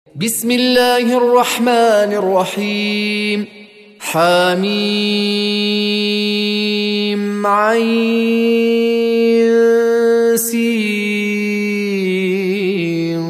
بسم الله الرحمن الرحيم. حميم عين سين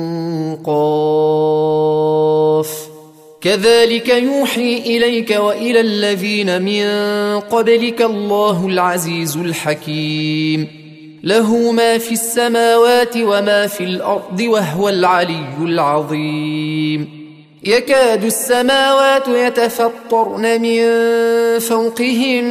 قاف كذلك يوحي إليك وإلى الذين من قبلك الله العزيز الحكيم له ما في السماوات وما في الأرض وهو العلي العظيم يكاد السماوات يتفطرن من فوقهن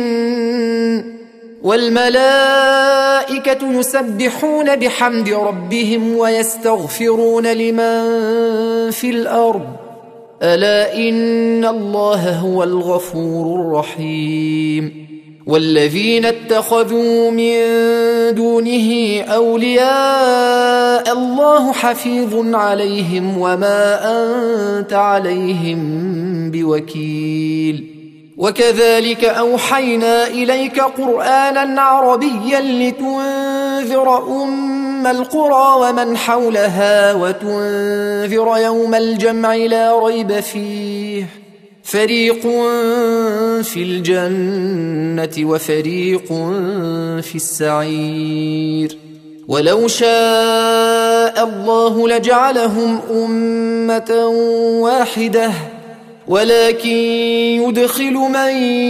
والملائكة يسبحون بحمد ربهم ويستغفرون لمن في الأرض ألا إن الله هو الغفور الرحيم والذين اتخذوا من دونه أولياء الله حفيظ عليهم وما أنت عليهم بوكيل وكذلك أوحينا إليك قرآنا عربيا لتنذر أم القرى ومن حولها وتنذر يوم الجمع لا ريب فيه فريق في الجنة وفريق في السعير ولو شاء الله لجعلهم أمة واحدة ولكن يدخل من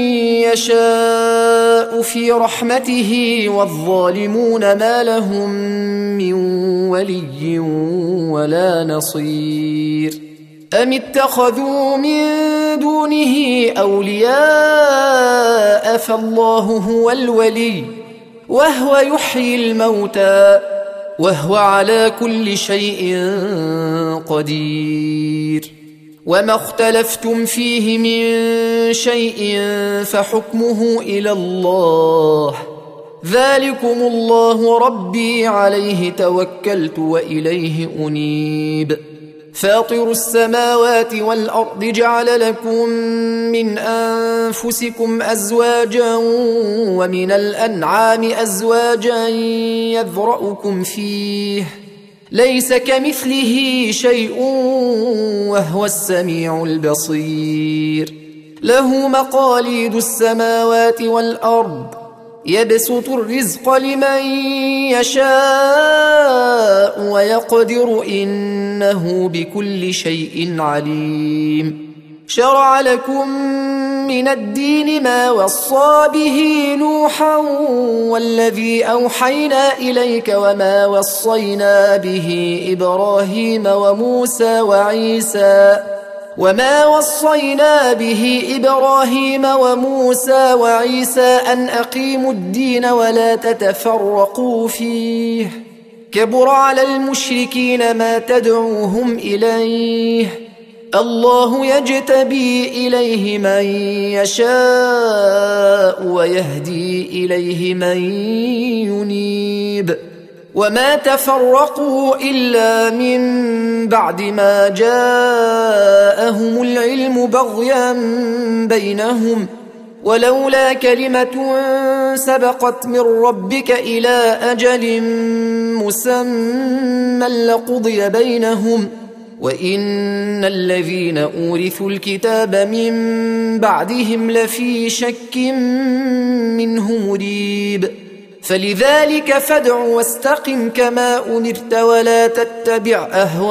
يشاء في رحمته والظالمون ما لهم من ولي ولا نصير أم اتخذوا من دونه أولياء فالله هو الولي وهو يحيي الموتى وهو على كل شيء قدير وما اختلفتم فيه من شيء فحكمه إلى الله ذلكم الله ربي عليه توكلت وإليه أنيب فاطر السماوات والأرض جعل لكم من أنفسكم أزواجا ومن الأنعام أزواجا يذرأكم فيه ليس كمثله شيء وهو السميع البصير له مقاليد السماوات والأرض يبسط الرزق لمن يشاء ويقدر إنه بكل شيء عليم شرع لكم من الدين ما وصى به نوحا والذي أوحينا إليك وما وصينا به إبراهيم وموسى وعيسى أن أقيموا الدين ولا تتفرقوا فيه كبر على المشركين ما تدعوهم إليه الله يجتبي إليه من يشاء ويهدي إليه من ينيب وما تفرقوا إلا من بعد ما جاءهم العلم بغيا بينهم ولولا كلمة سبقت من ربك إلى أجل مسمى لقضي بينهم وإن الذين أورثوا الكتاب من بعدهم لفي شك منه مريب فلذلك فادع واستقم كما أمرت ولا تتبع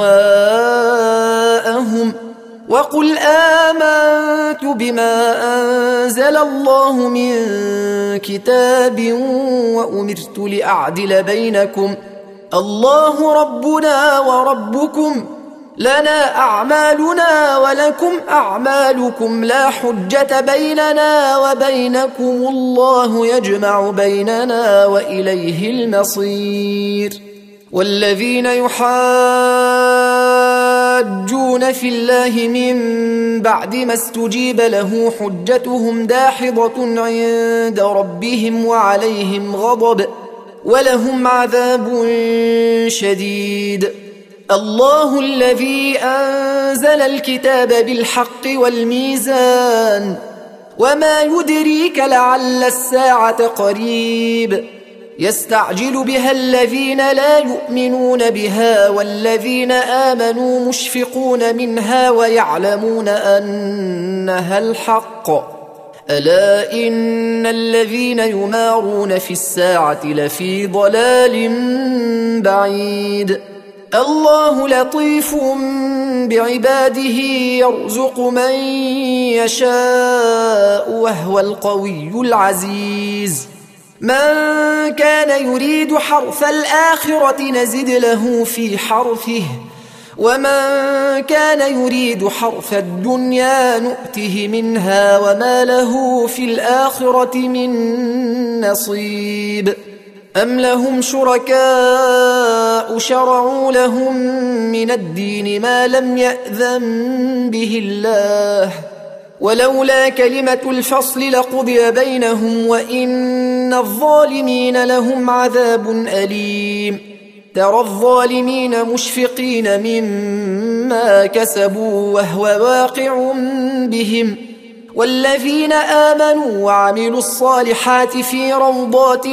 أهواءهم وقل آمنت بما أنزل الله من كتاب وأمرت لأعدل بينكم الله ربنا وربكم لنا أعمالنا ولكم أعمالكم لا حجة بيننا وبينكم الله يجمع بيننا وإليه المصير والذين يحاجون في الله من بعد ما استجيب له حجتهم داحضة عند ربهم وعليهم غضب ولهم عذاب شديد الله الذي أنزل الكتاب بالحق والميزان وما يدريك لعل الساعة قريب يستعجل بها الذين لا يؤمنون بها والذين آمنوا مشفقون منها ويعلمون أنها الحق. ألا إن الذين يمارون في الساعة لفي ضلال بعيد. الله لطيف بعباده يرزق من يشاء وهو القوي العزيز. من كان يريد حرث الآخرة نزد له في حرثه ومن كان يريد حرث الدنيا نؤته منها وما له في الآخرة من نصيب. أم لهم شركاء شرعوا لهم من الدين ما لم يأذن به الله ولولا كلمة الفصل لقضي بينهم وإن الظالمين لهم عذاب أليم. ترى الظالمين مشفقين مما كسبوا وهو واقع بهم والذين آمنوا وعملوا الصالحات في روضات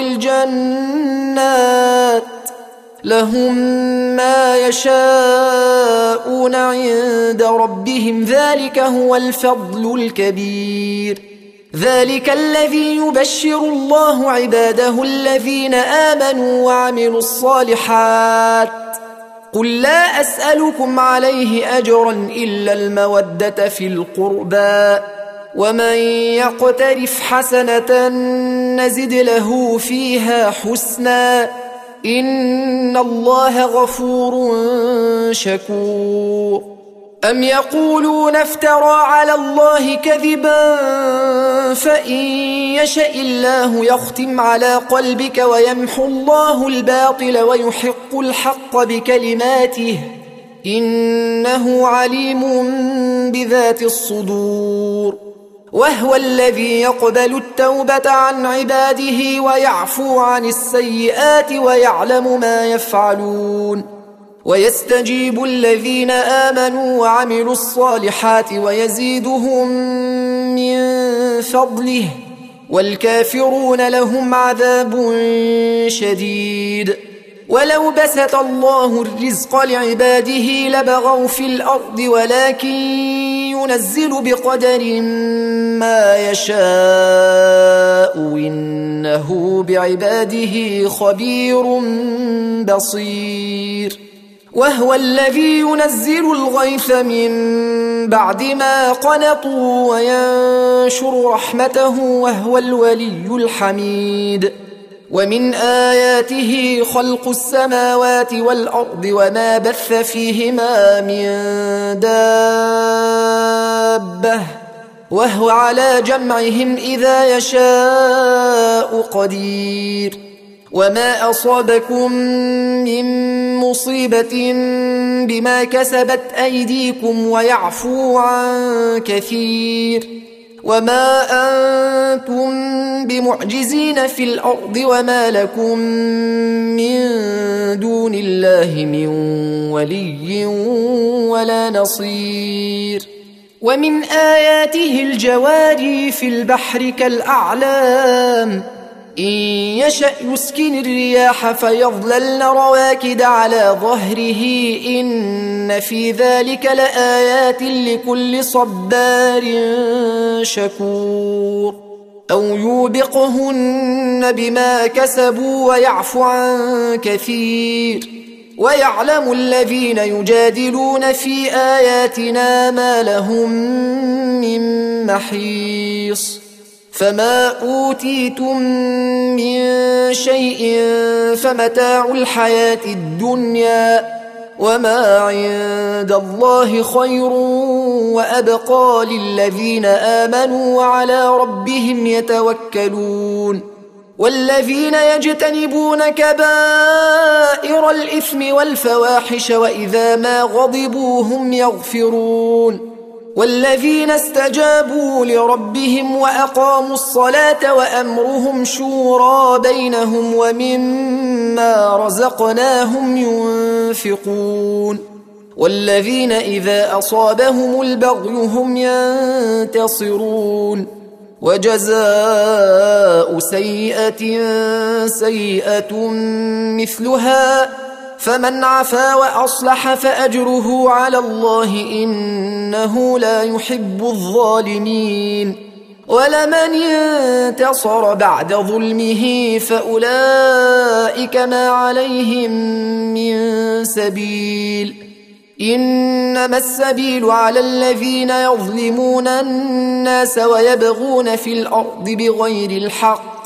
الجنات لهم ما يشاءون عند ربهم ذلك هو الفضل الكبير. ذلك الذي يبشر الله عباده الذين آمنوا وعملوا الصالحات. قل لا أسألكم عليه أجرا إلا المودة في القربى ومن يقترف حسنة نزد له فيها حسنا إن الله غفور شكور. أم يقولون افترى على الله كذبا فإن يشأ الله يختم على قلبك ويمحو الله الباطل ويحق الحق بكلماته إنه عليم بذات الصدور. وهو الذي يقبل التوبة عن عباده ويعفو عن السيئات ويعلم ما يفعلون ويستجيب الذين آمنوا وعملوا الصالحات ويزيدهم من فضله والكافرون لهم عذاب شديد. ولو بسط الله الرزق لعباده لبغوا في الأرض ولكن ينزل بقدر ما يشاء إنه بعباده خبير بصير. وهو الذي ينزل الغيث من بعد ما قنطوا وينشر رحمته وهو الولي الحميد. ومن آياته خلق السماوات والأرض وما بث فيهما من دابة وهو على جمعهم إذا يشاء قدير. وما أصابكم من مصيبة بما كسبت أيديكم ويعفو عن كثير. وما أنتم بمعجزين في الأرض وما لكم من دون الله من ولي ولا نصير. ومن آياته الجواري في البحر كالأعلام إن يشأ يسكن الرياح فيظللن رواكد على ظهره إن في ذلك لآيات لكل صبار شكور. أو يوبقهن بما كسبوا ويعفو عن كثير. ويعلم الذين يجادلون في آياتنا ما لهم من محيص. فما أوتيتم من شيء فمتاع الحياة الدنيا وما عند الله خير وأبقى للذين آمنوا وعلى ربهم يتوكلون. والذين يجتنبون كبائر الإثم والفواحش وإذا ما غضبوا هم يغفرون. والذين استجابوا لربهم وأقاموا الصلاة وأمرهم شورى بينهم ومما رزقناهم ينفقون. والذين إذا أصابهم البغي هم ينتصرون. وجزاء سيئة سيئة مثلها، فمن عفا وأصلح فأجره على الله إنه لا يحب الظالمين. ولمن انتصر بعد ظلمه فأولئك ما عليهم من سبيل، إنما السبيل على الذين يظلمون الناس ويبغون في الأرض بغير الحق،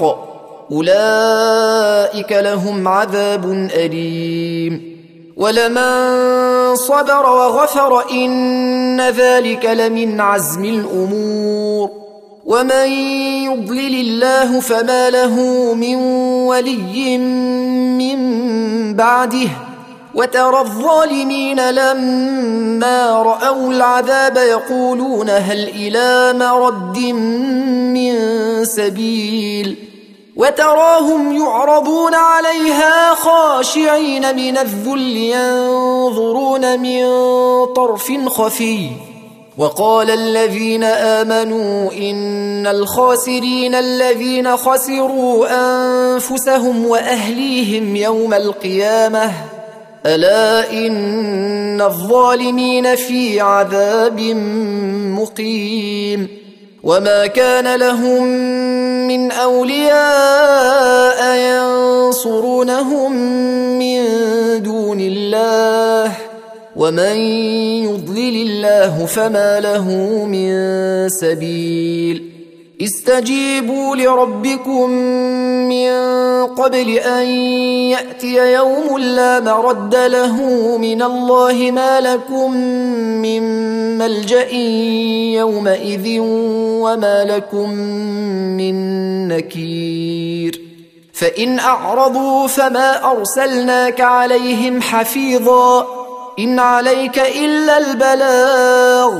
أولئك لهم عذاب أليم. ولمن صبر وغفر إن ذلك لمن عزم الأمور. ومن يضلل الله فما له من ولي من بعده، وترى الظالمين لما رأوا العذاب يقولون هل إلى مرد من سبيل، وتراهم يعرضون عليها خاشعين من الذل ينظرون من طرف خفي. وقال الذين آمنوا إن الخاسرين الذين خسروا أنفسهم وأهليهم يوم القيامة، ألا إن الظالمين في عذاب مقيم. وما كان لهم من أولياء ينصرونهم من دون الله، ومن يضلل الله فما له من سبيل. استجيبوا لربكم من قبل أن يأتي يوم لا مرد له من الله ما لكم من ملجأ يومئذ وما لكم من نكير. فإن أعرضوا فما أرسلناك عليهم حفيظا، إن عليك إلا البلاغ،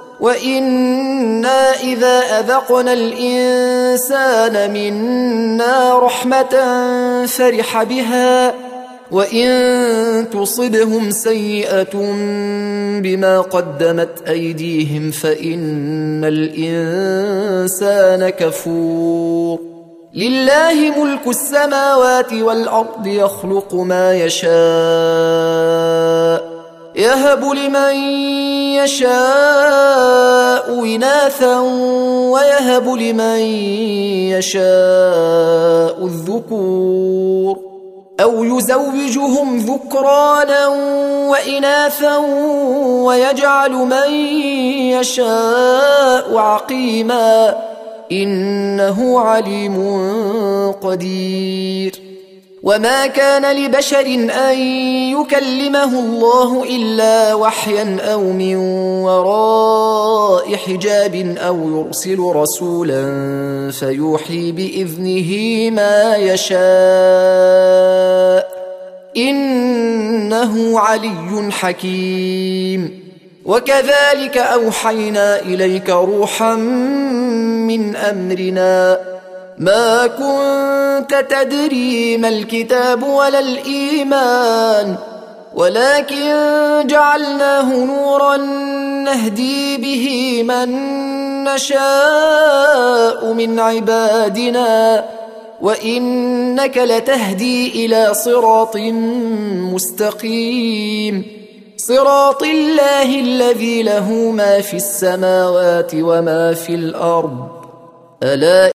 وإنا إذا أذقنا الإنسان منا رحمة فرح بها، وإن تصبهم سيئة بما قدمت أيديهم فإن الإنسان كفور. لله ملك السماوات والأرض يخلق ما يشاء، يهب لمن يشاء إناثا ويهب لمن يشاء الذكور، أو يزوجهم ذكرانا وإناثا ويجعل من يشاء عقيما، إنه عليم قدير. وما كان لبشر أن يكلمه الله إلا وحيا أو من وراء حجاب أو يرسل رسولا فيوحي بإذنه ما يشاء، إنه علي حكيم. وكذلك أوحينا إليك روحا من أمرنا، ما كنت تدري ما الكتاب ولا الإيمان، ولكن جعلناه نورا نهدي به من نشاء من عبادنا، وإنك لتهدي إلى صراط مستقيم، صراط الله الذي له ما في السماوات وما في الأرض، ألا